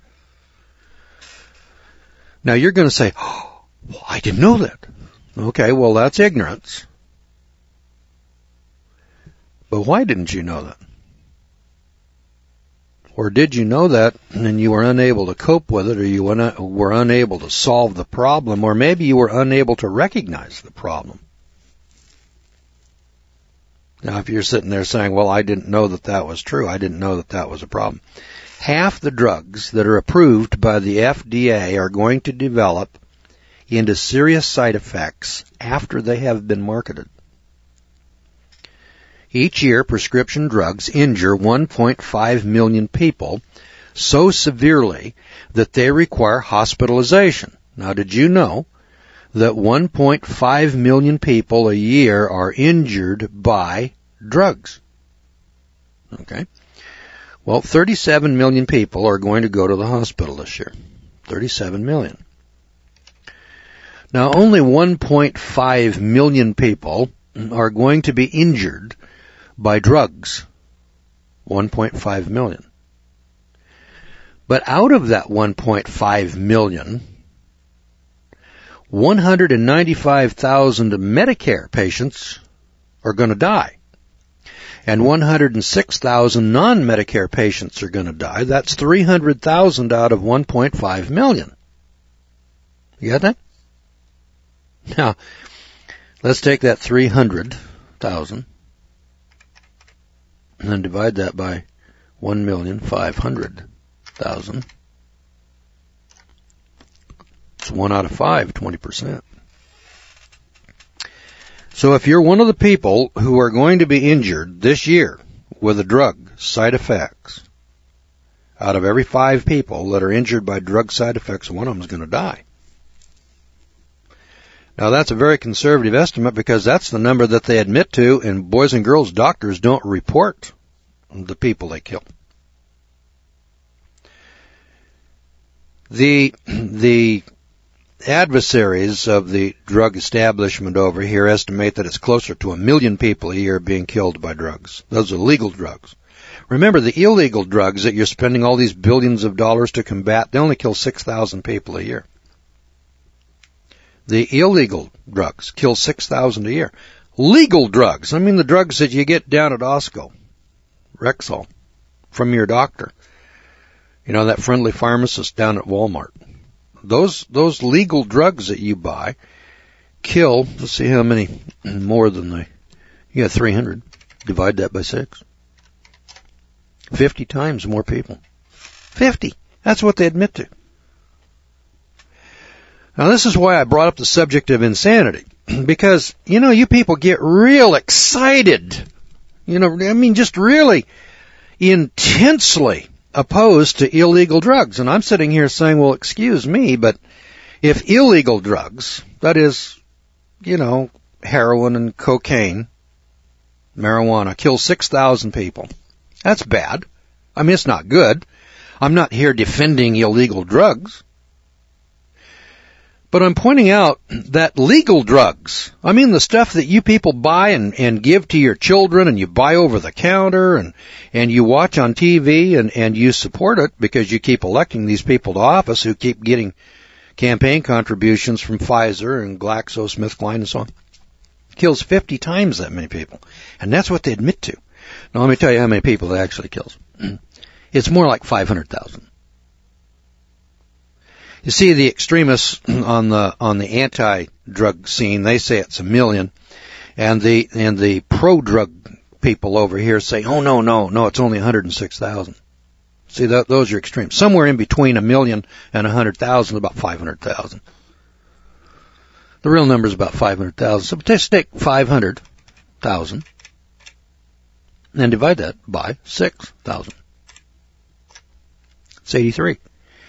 Now you're going to say, oh, well, I didn't know that. Okay, well that's ignorance. But why didn't you know that? Or did you know that and you were unable to cope with it, or you were unable to solve the problem, or maybe you were unable to recognize the problem? Now, if you're sitting there saying, well, I didn't know that that was true, I didn't know that that was a problem. Half the drugs that are approved by the FDA are going to develop into serious side effects after they have been marketed. Each year, prescription drugs injure 1.5 million people so severely that they require hospitalization. Now, did you know that 1.5 million people a year are injured by drugs? Okay. Well, 37 million people are going to go to the hospital this year. 37 million. Now, only 1.5 million people are going to be injured by drugs. 1.5 million. But out of that 1.5 million, 195,000 Medicare patients are going to die. And 106,000 non-Medicare patients are going to die. That's 300,000 out of 1.5 million. You got that? Now, let's take that 300,000 and then divide that by 1,500,000. It's 1 out of 5, 20%. So if you're one of the people who are going to be injured this year with a drug, side effects, out of every 5 people that are injured by drug side effects, one of them is going to die. Now that's a very conservative estimate because that's the number that they admit to, and boys and girls, doctors don't report the people they kill. The adversaries of the drug establishment over here estimate that it's closer to 1 million people a year being killed by drugs. Those are legal drugs. Remember, the illegal drugs that you're spending all these billions of dollars to combat, they only kill 6,000 people a year. The illegal drugs kill 6,000 a year. Legal drugs, I mean the drugs that you get down at Osco, Rexall, from your doctor. You know, that friendly pharmacist down at Walmart. Those legal drugs that you buy kill, let's see how many more than you got 300. Divide that by 6. 50 times more people. 50. That's what they admit to. Now this is why I brought up the subject of insanity. Because, you know, you people get real excited. You know, I mean, just really intensely opposed to illegal drugs. And I'm sitting here saying, well, excuse me, but if illegal drugs, that is, you know, heroin and cocaine, marijuana, kill 6,000 people, that's bad. I mean, it's not good. I'm not here defending illegal drugs. But I'm pointing out that legal drugs, I mean the stuff that you people buy and give to your children and you buy over the counter and you watch on TV and you support it because you keep electing these people to office who keep getting campaign contributions from Pfizer and GlaxoSmithKline and so on, kills 50 times that many people. And that's what they admit to. Now let me tell you how many people it actually kills. It's more like 500,000. You see, the extremists on the anti-drug scene, they say it's 1 million, And the pro-drug people over here say, oh, no, it's only 106,000. See, those are extremes. Somewhere in between 1 million and 100,000, about 500,000. The real number is about 500,000. So let's take 500,000 and divide that by 6,000. It's 83.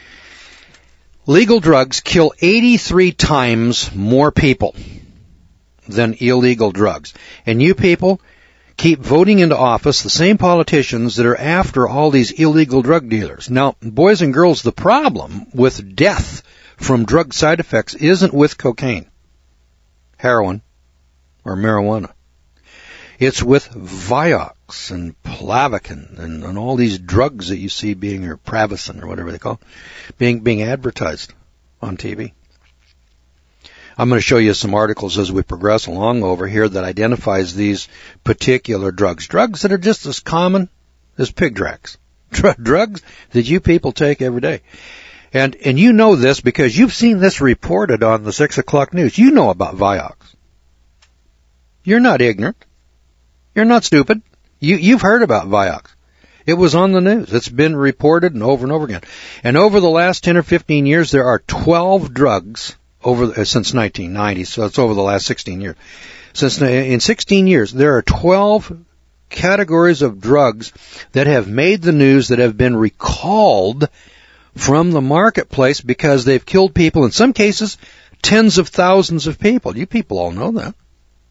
Legal drugs kill 83 times more people than illegal drugs. And you people keep voting into office the same politicians that are after all these illegal drug dealers. Now, boys and girls, the problem with death from drug side effects isn't with cocaine, heroin, or marijuana. It's with Vioxx and Plavix and all these drugs that you see being, or Pravicin or whatever they call it, being advertised on TV. I'm going to show you some articles as we progress along over here that identifies these particular drugs. Drugs that are just as common as Pigdrax. Drugs that you people take every day. And you know this because you've seen this reported on the 6 o'clock news. You know about Vioxx. You're not ignorant. You're not stupid. You've heard about Vioxx. It was on the news. It's been reported and over again. And over the last 10 or 15 years, there are 12 drugs since 1990, so it's over the last 16 years. In 16 years, there are 12 categories of drugs that have made the news, that have been recalled from the marketplace because they've killed people, in some cases, tens of thousands of people. You people all know that.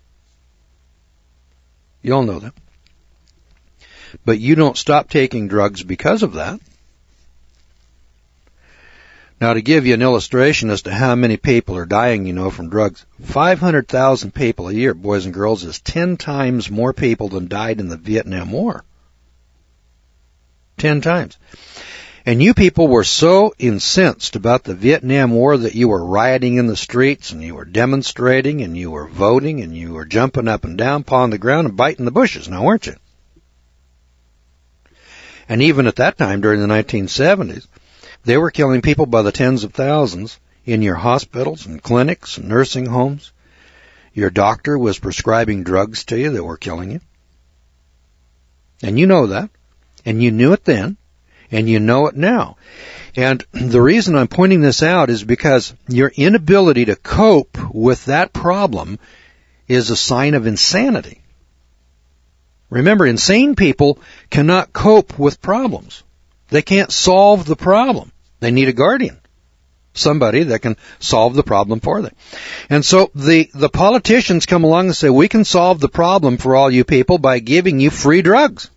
You all know that. But you don't stop taking drugs because of that. Now, to give you an illustration as to how many people are dying, from drugs, 500,000 people a year, boys and girls, is 10 times more people than died in the Vietnam War. 10 times. And you people were so incensed about the Vietnam War that you were rioting in the streets and you were demonstrating and you were voting and you were jumping up and down, pawing the ground and biting the bushes, now weren't you? And even at that time, during the 1970s, they were killing people by the tens of thousands in your hospitals and clinics and nursing homes. Your doctor was prescribing drugs to you that were killing you. And you know that. And you knew it then. And you know it now. And the reason I'm pointing this out is because your inability to cope with that problem is a sign of insanity. Remember, insane people cannot cope with problems. They can't solve the problem. They need a guardian, somebody that can solve the problem for them. And so the politicians come along and say, we can solve the problem for all you people by giving you free drugs.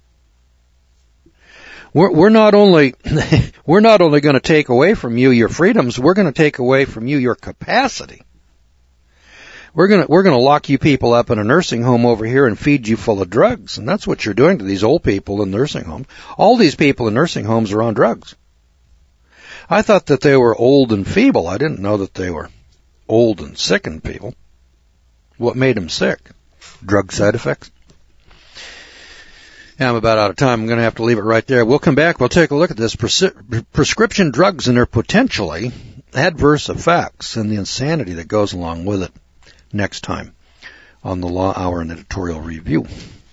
We're not only going to take away from you your freedoms, we're going to take away from you your capacity. We're going to lock you people up in a nursing home over here and feed you full of drugs. And that's what you're doing to these old people in nursing homes. All these people in nursing homes are on drugs. I thought that they were old and feeble. I didn't know that they were old and sickened people. What made them sick? Drug side effects. Yeah, I'm about out of time. I'm going to have to leave it right there. We'll come back. We'll take a look at this prescription drugs and their potentially adverse effects and the insanity that goes along with it next time on the Law Hour and Editorial Review.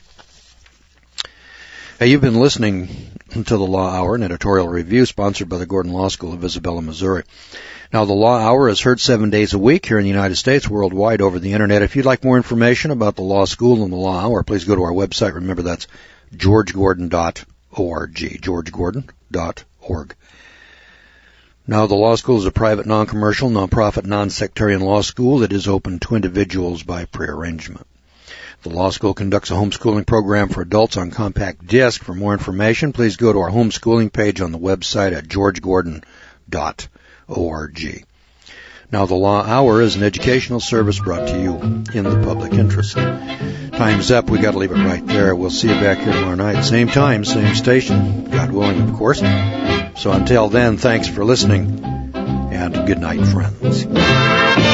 Hey, you've been listening to the Law Hour and Editorial Review, sponsored by the Gordon Law School of Isabella, Missouri. Now, the Law Hour is heard 7 days a week here in the United States, worldwide over the Internet. If you'd like more information about the Law School and the Law Hour, please go to our website. Remember, that's georgegordon.org, georgegordon.org. Now, the law school is a private, non-commercial, non-profit, non-sectarian law school that is open to individuals by prearrangement. The law school conducts a homeschooling program for adults on compact disc. For more information, please go to our homeschooling page on the website at georgegordon.org. Now, the Law Hour is an educational service brought to you in the public interest. Time's up. We got to leave it right there. We'll see you back here tomorrow night. Same time, same station. God willing, of course. So until then, thanks for listening, and good night, friends.